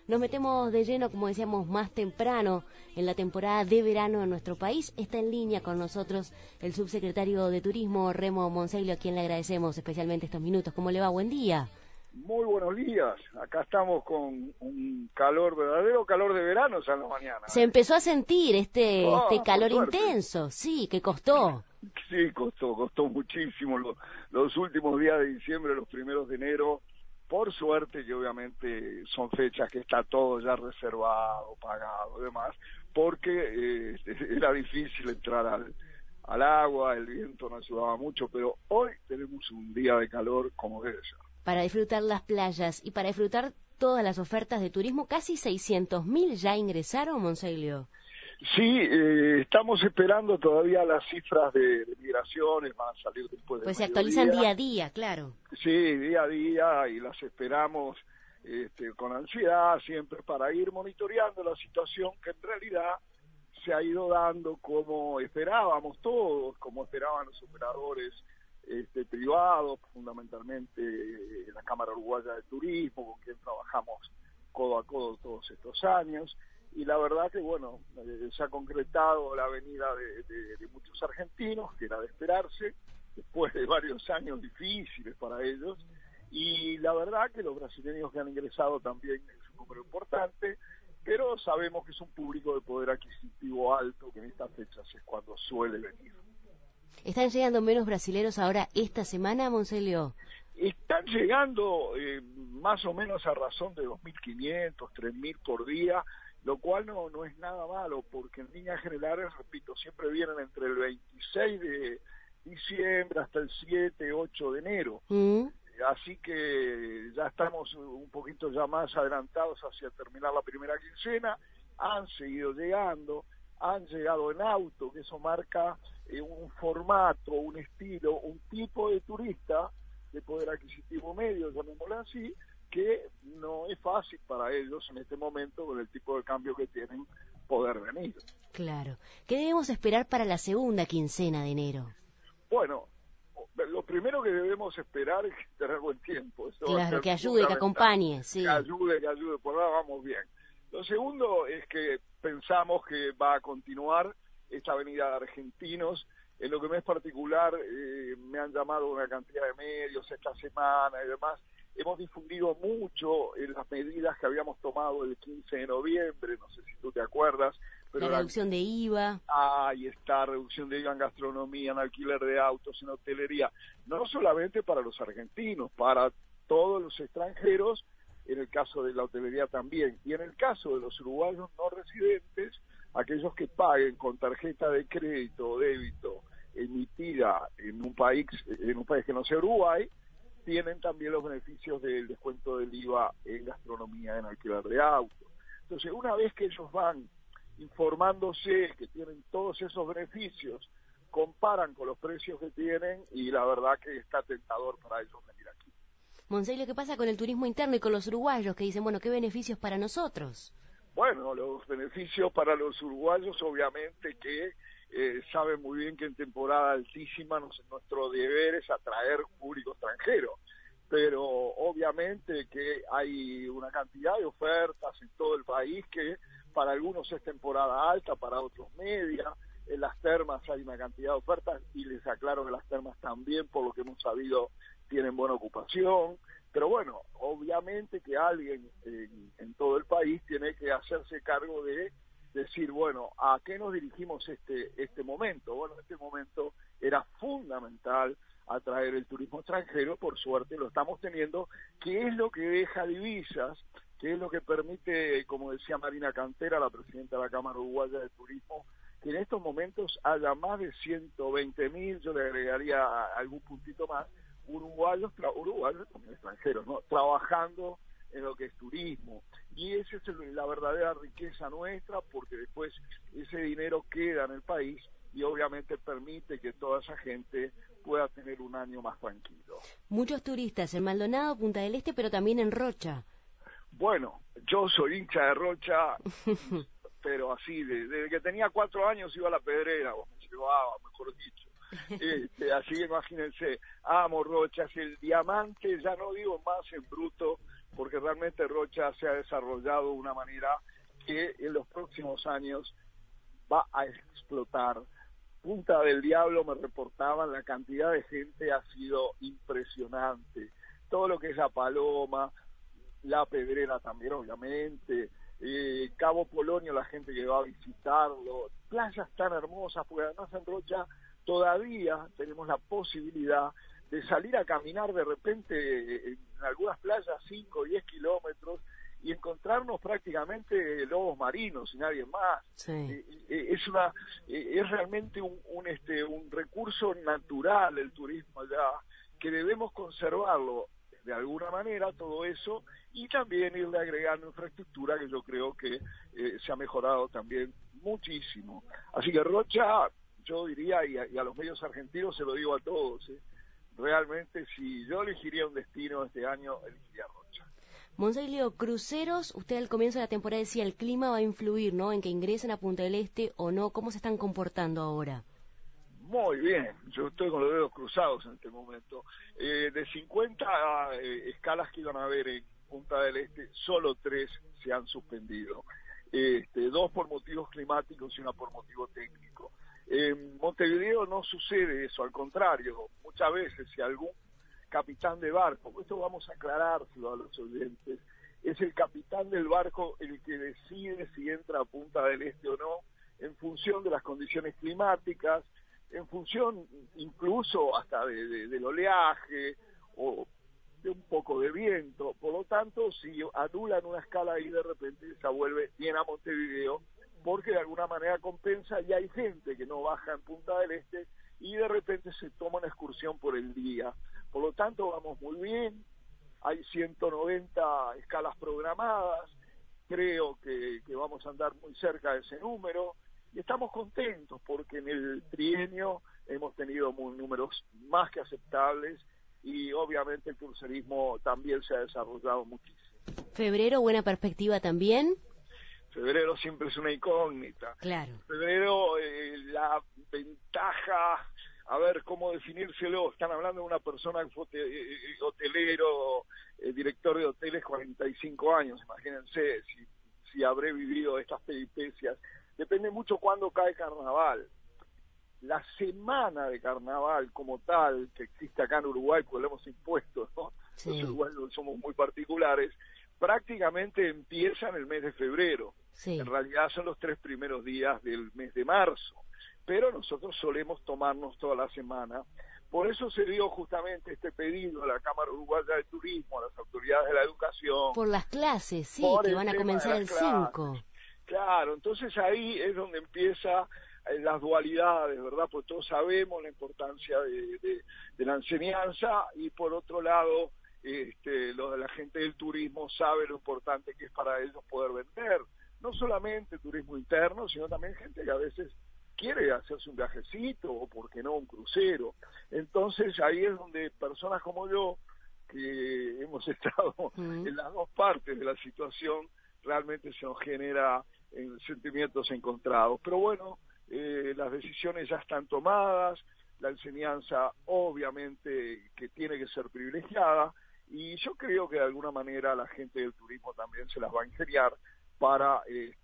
Nos metemos de lleno, como decíamos, más temprano en la temporada de verano en nuestro país. Está en línea con nosotros el subsecretario de Turismo, Remo Monseglio, a quien le agradecemos especialmente estos minutos. ¿Cómo le va? Buen día. Muy buenos días. Acá estamos con un calor, verdadero calor de verano ya en la mañana. Se empezó a sentir este calor por suerte. intenso, sí, que costó. Sí, costó muchísimo. Los últimos días de diciembre, los primeros de enero, por suerte, que obviamente son fechas que está todo ya reservado, pagado y demás, porque era difícil entrar al agua, el viento no ayudaba mucho, pero hoy tenemos un día de calor como debe ser. Para disfrutar las playas y para disfrutar todas las ofertas de turismo, casi 600.000 ya ingresaron, Monseglio. Sí, estamos esperando todavía las cifras de migraciones, van a salir después de Pues se actualizan día a día, claro. Sí, día a día, y las esperamos con ansiedad siempre para ir monitoreando la situación que en realidad se ha ido dando como esperábamos todos, como esperaban los operadores privados, fundamentalmente la Cámara Uruguaya de Turismo, con quien trabajamos codo a codo todos estos años. Y la verdad que, bueno, se ha concretado la venida de muchos argentinos, que era de esperarse, después de varios años difíciles para ellos. Y la verdad que los brasileños que han ingresado también es un número importante, pero sabemos que es un público de poder adquisitivo alto, que en estas fechas es cuando suele venir. ¿Están llegando menos brasileros ahora esta semana, Monseglio? Están llegando más o menos a razón de 2.500, 3.000 por día, lo cual no es nada malo, porque en líneas generales, repito, siempre vienen entre el 26 de diciembre hasta el 7, 8 de enero. Así que ya estamos un poquito ya más adelantados hacia terminar la primera quincena. Han seguido llegando, han llegado en auto, que eso marca un formato, un estilo, un tipo de turista de poder adquisitivo medio, llamémoslo así, que no es fácil para ellos en este momento, con el tipo de cambio que tienen, poder venir. Claro. ¿Qué debemos esperar para la segunda quincena de enero? Bueno, lo primero que debemos esperar es tener buen tiempo. Eso claro, que ayude, que acompañe. Sí. Que ayude, por ahora vamos bien. Lo segundo es que pensamos que va a continuar esta venida de argentinos. En lo que me es particular, me han llamado una cantidad de medios esta semana y demás. Hemos difundido mucho en las medidas que habíamos tomado el 15 de noviembre, no sé si tú te acuerdas. Pero la reducción de IVA. Ahí está, reducción de IVA en gastronomía, en alquiler de autos, en hotelería. No solamente para los argentinos, para todos los extranjeros, en el caso de la hotelería también. Y en el caso de los uruguayos no residentes, aquellos que paguen con tarjeta de crédito o débito emitida en un país que no sea Uruguay, tienen también los beneficios del descuento del IVA en gastronomía, en alquiler de autos. Entonces, una vez que ellos van informándose que tienen todos esos beneficios, comparan con los precios que tienen y la verdad que está tentador para ellos venir aquí. Monseglio, ¿qué pasa con el turismo interno y con los uruguayos que dicen, bueno, qué beneficios para nosotros? Bueno, los beneficios para los uruguayos obviamente que saben muy bien que en temporada altísima nuestro deber es atraer público extranjero, pero obviamente que hay una cantidad de ofertas en todo el país que para algunos es temporada alta, para otros media. En las termas hay una cantidad de ofertas y les aclaro que las termas también, por lo que hemos sabido, tienen buena ocupación. Pero bueno, obviamente que alguien en todo el país tiene que hacerse cargo de decir, bueno, ¿a qué nos dirigimos este momento? Bueno, este momento era fundamental atraer el turismo extranjero, por suerte lo estamos teniendo, que es lo que deja divisas, que es lo que permite, como decía Marina Cantera, la presidenta de la Cámara Uruguaya de Turismo, que en estos momentos haya más de 120.000, yo le agregaría algún puntito más, uruguayos también extranjeros, ¿no?, trabajando en lo que es turismo. Y esa es la verdadera riqueza nuestra, porque después ese dinero queda en el país y obviamente permite que toda esa gente pueda tener un año más tranquilo. Muchos turistas en Maldonado, Punta del Este, pero también en Rocha. Bueno, yo soy hincha de Rocha, pero así, desde que tenía 4 años iba a La Pedrera, o me llevaba, mejor dicho. Así que imagínense, amo Rocha, es el diamante, ya no digo más en bruto, porque realmente Rocha se ha desarrollado de una manera que en los próximos años va a explotar. Punta del Diablo, me reportaban, la cantidad de gente ha sido impresionante. Todo lo que es La Paloma, La Pedrera también, obviamente, Cabo Polonio, la gente que va a visitarlo, playas tan hermosas, porque además en Rocha todavía tenemos la posibilidad de salir a caminar de repente en algunas playas 5 o 10 kilómetros y encontrarnos prácticamente lobos marinos y nadie más. Sí. Es realmente un recurso natural el turismo allá, que debemos conservarlo de alguna manera, todo eso, y también irle agregando infraestructura, que yo creo que se ha mejorado también muchísimo. Así que Rocha, yo diría, y a los medios argentinos se lo digo a todos, realmente si yo elegiría un destino este año, elegiría Rocha. Monseglio, cruceros, usted al comienzo de la temporada decía el clima va a influir, ¿no?, en que ingresen a Punta del Este o no. ¿Cómo se están comportando ahora? Muy bien, yo estoy con los dedos cruzados en este momento. De 50 escalas que iban a haber en Punta del Este, solo 3 se han suspendido. 2 por motivos climáticos y 1 por motivo técnico. En Montevideo no sucede eso, al contrario, muchas veces si algún capitán de barco, esto vamos a aclarárselo a los oyentes, es el capitán del barco el que decide si entra a Punta del Este o no, en función de las condiciones climáticas, en función incluso hasta del oleaje o de un poco de viento. Por lo tanto, si anulan una escala ahí, de repente se vuelve bien a Montevideo, porque de alguna manera compensa, y hay gente que no baja en Punta del Este y de repente se toma una excursión por el día. Por lo tanto, vamos muy bien, hay 190 escalas programadas, creo que vamos a andar muy cerca de ese número, y estamos contentos porque en el trienio hemos tenido números más que aceptables y obviamente el crucerismo también se ha desarrollado muchísimo. ¿Febrero, buena perspectiva también? Febrero siempre es una incógnita. Claro. Febrero, la ventaja, a ver cómo definírselo, están hablando de una persona hotelero, director de hoteles, 45 años, imagínense si habré vivido estas peripecias. Depende mucho cuándo cae carnaval. La semana de carnaval como tal, que existe acá en Uruguay, porque lo hemos impuesto, ¿no? Sí. Los uruguayos somos muy particulares, prácticamente empieza en el mes de febrero. Sí. En realidad son los 3 primeros días del mes de marzo, pero nosotros solemos tomarnos toda la semana. Por eso se dio justamente este pedido a la Cámara Uruguaya de Turismo, a las autoridades de la educación. Por las clases, sí, que van a comenzar el 5. Claro, entonces ahí es donde empieza las dualidades, ¿verdad? Pues todos sabemos la importancia de la enseñanza y por otro lado, la gente del turismo sabe lo importante que es para ellos poder vender. No solamente turismo interno, sino también gente que a veces quiere hacerse un viajecito o, por qué no, un crucero. Entonces ahí es donde personas como yo, que hemos estado en las dos partes de la situación, realmente se nos genera sentimientos encontrados. Pero bueno, las decisiones ya están tomadas, la enseñanza obviamente que tiene que ser privilegiada, y yo creo que de alguna manera la gente del turismo también se las va a ingeniar para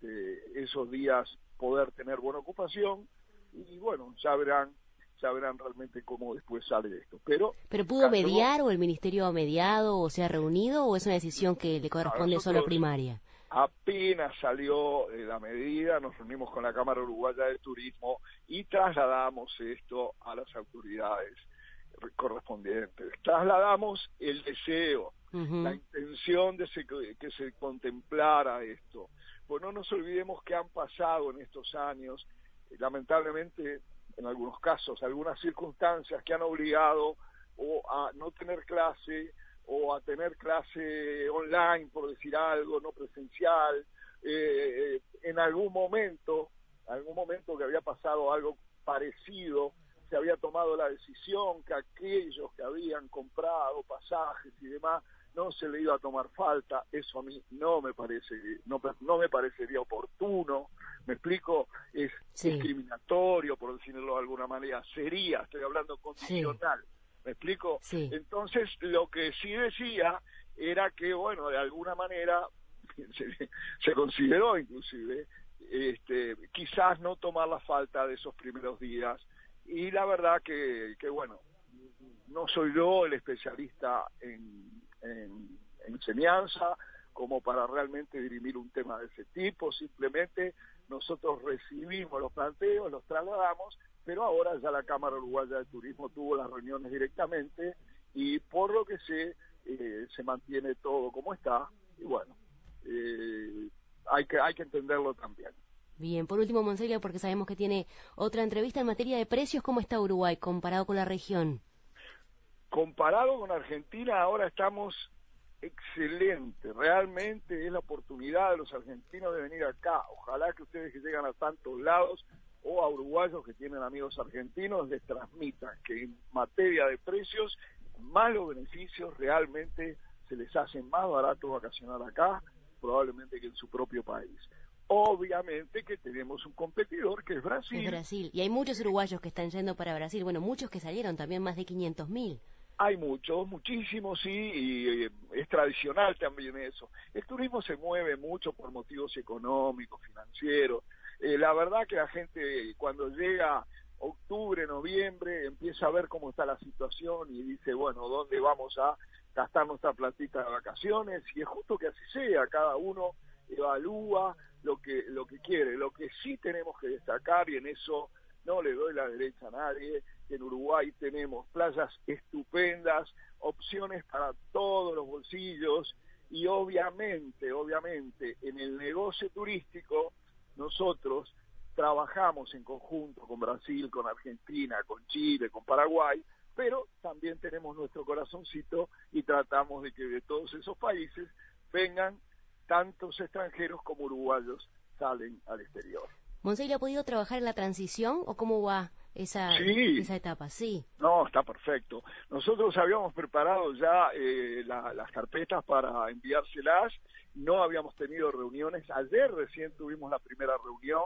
esos días poder tener buena ocupación, y bueno, ya verán realmente cómo después sale esto. ¿Pero pudo mediar, o el Ministerio ha mediado, o se ha reunido, o es una decisión que le corresponde solo a primaria? Apenas salió la medida, nos reunimos con la Cámara Uruguaya de Turismo y trasladamos esto a las autoridades correspondientes. Trasladamos el deseo, la intención de que se contemplara esto. Pues no nos olvidemos que han pasado en estos años, lamentablemente, en algunos casos, algunas circunstancias que han obligado o a no tener clase o a tener clase online, por decir algo, no presencial. En algún momento que había pasado algo parecido, se había tomado la decisión que aquellos que habían comprado pasajes y demás no se le iba a tomar falta. Eso a mí no me parecería oportuno. ¿Me explico? Es discriminatorio, por decirlo de alguna manera. Estoy hablando condicional. ¿Me explico? Sí. Entonces, lo que sí decía era que, bueno, de alguna manera se consideró inclusive quizás no tomar la falta de esos primeros días, y la verdad que bueno, no soy yo el especialista en enseñanza como para realmente dirimir un tema de ese tipo. Simplemente nosotros recibimos los planteos, los trasladamos, pero ahora ya la Cámara Uruguaya de Turismo tuvo las reuniones directamente, y por lo que sé se mantiene todo como está, y bueno, hay que entenderlo también. Bien, por último, Monseglio, porque sabemos que tiene otra entrevista en materia de precios, ¿cómo está Uruguay comparado con la región? Comparado con Argentina, ahora estamos excelente. Realmente es la oportunidad de los argentinos de venir acá. Ojalá que ustedes que llegan a tantos lados, o a uruguayos que tienen amigos argentinos, les transmitan que en materia de precios, más los beneficios, realmente se les hace más barato vacacionar acá, probablemente que en su propio país. Obviamente que tenemos un competidor que es Brasil. Es Brasil, y hay muchos uruguayos que están yendo para Brasil, bueno, muchos que salieron, también más de 500.000. Hay muchos, muchísimos, sí, y es tradicional también eso. El turismo se mueve mucho por motivos económicos, financieros. La verdad que la gente cuando llega octubre, noviembre, empieza a ver cómo está la situación y dice, bueno, ¿dónde vamos a gastar nuestra platita de vacaciones? Y es justo que así sea, cada uno evalúa lo que quiere. Lo que sí tenemos que destacar, y en eso no le doy la derecha a nadie, que en Uruguay tenemos playas estupendas, opciones para todos los bolsillos, y obviamente, en el negocio turístico nosotros trabajamos en conjunto con Brasil, con Argentina, con Chile, con Paraguay, pero también tenemos nuestro corazoncito y tratamos de que de todos esos países vengan tantos extranjeros como uruguayos salen al exterior. ¿Monseglio ha podido trabajar en la transición o cómo va esa etapa? Sí. No, está perfecto. Nosotros habíamos preparado ya las carpetas para enviárselas, no habíamos tenido reuniones. Ayer recién tuvimos la primera reunión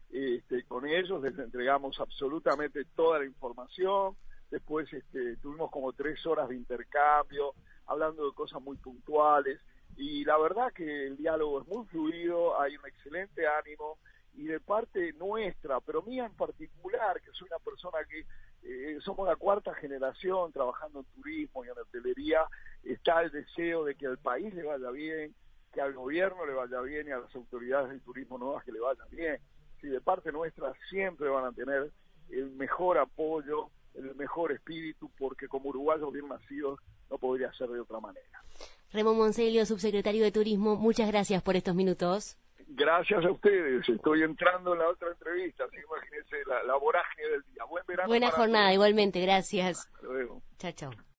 con ellos, les entregamos absolutamente toda la información. Después tuvimos como 3 horas de intercambio, hablando de cosas muy puntuales, y la verdad que el diálogo es muy fluido, hay un excelente ánimo, y de parte nuestra, pero mía en particular, que soy una persona que somos la 4ª generación trabajando en turismo y en hotelería, está el deseo de que al país le vaya bien, que al gobierno le vaya bien y a las autoridades del turismo nuevas que le vaya bien. Si de parte nuestra siempre van a tener el mejor apoyo, el mejor espíritu, porque como uruguayos bien nacidos no podría ser de otra manera. Remo Monseglio, subsecretario de Turismo, muchas gracias por estos minutos. Gracias a ustedes, estoy entrando en la otra entrevista, así que imagínense la vorágine del día. Buen verano. Buena jornada, todos. igualmente, gracias. Hasta luego. Chao, chao.